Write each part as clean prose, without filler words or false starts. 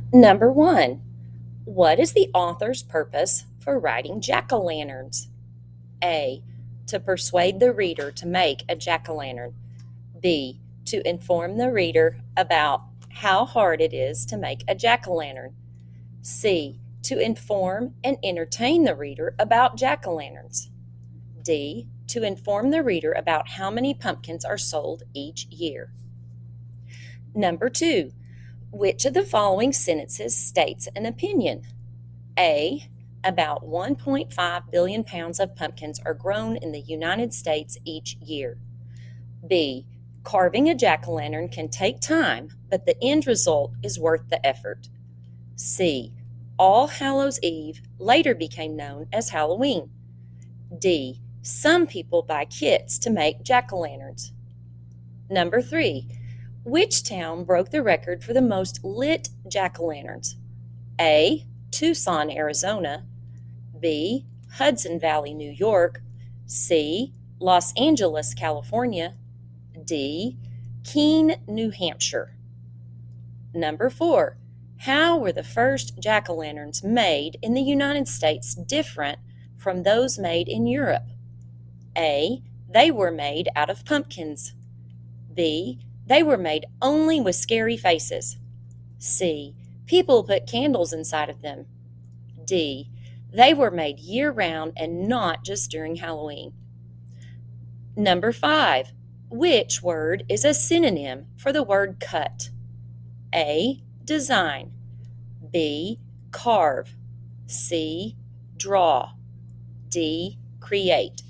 Number 1. What is the author's purpose for writing jack-o'-lanterns? A. To persuade the reader to make a jack-o'-lantern. B. To inform the reader about how hard it is to make a jack-o'-lantern. C. To inform and entertain the reader about jack-o'-lanterns. D. To inform the reader about how many pumpkins are sold each year. Number 2. Which of the following sentences states an opinion? A. About 1.5 billion pounds of pumpkins are grown in the United States each year. B. Carving a jack-o'-lantern can take time, but the end result is worth the effort. C. All Hallows Eve later became known as Halloween. D. Some people buy kits to make jack-o'-lanterns. Number 3. Which town broke the record for the most lit jack-o'-lanterns? A. Tucson, Arizona. B. Hudson Valley, New York. C. Los Angeles, California. D. Keene, New Hampshire. Number 4. How were the first jack-o'-lanterns made in the United States different from those made in Europe? A. They were made out of pumpkins. B. They were made only with scary faces. C. People put candles inside of them. D. They were made year-round and not just during Halloween. Number 5. Which word is a synonym for the word cut? A. Design. B. Carve. C. Draw. D. Create.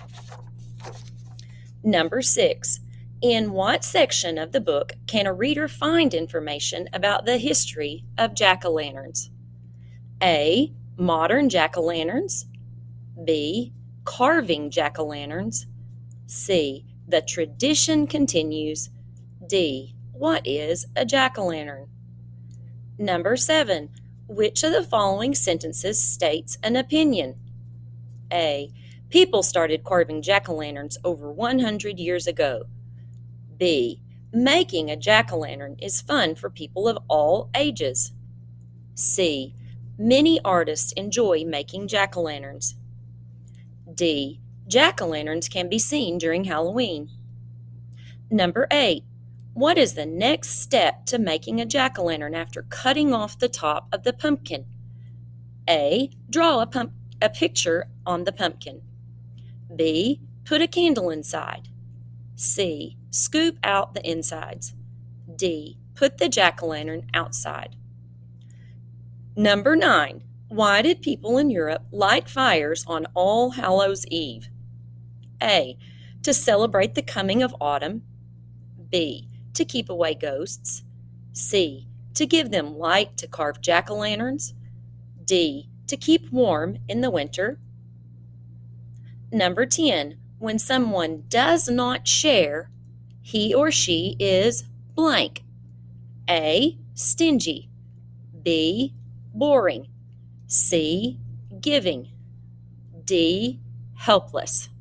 Number 6. In what section of the book can a reader find information about the history of jack-o'-lanterns? A. Modern jack-o'-lanterns. B. Carving jack-o'-lanterns. C. The tradition continues. D. What is a jack-o'-lantern? Number 7. Which of the following sentences states an opinion? A. People started carving jack-o'-lanterns over 100 years ago. B. Making a jack-o'-lantern is fun for people of all ages. C. Many artists enjoy making jack-o'-lanterns. D. Jack-o'-lanterns can be seen during Halloween. Number 8. What is the next step to making a jack-o'-lantern after cutting off the top of the pumpkin? A. Draw a picture on the pumpkin. B. Put a candle inside. C. Scoop out the insides. D. Put the jack-o'-lantern outside. Number 9. Why did people in Europe light fires on All Hallows Eve? A. To celebrate the coming of autumn. B. To keep away ghosts. C. To give them light to carve jack-o'-lanterns. D. To keep warm in the winter. Number 10. When someone does not share, he or she is blank. A. Stingy. B. Boring. C. Giving. D. Helpless.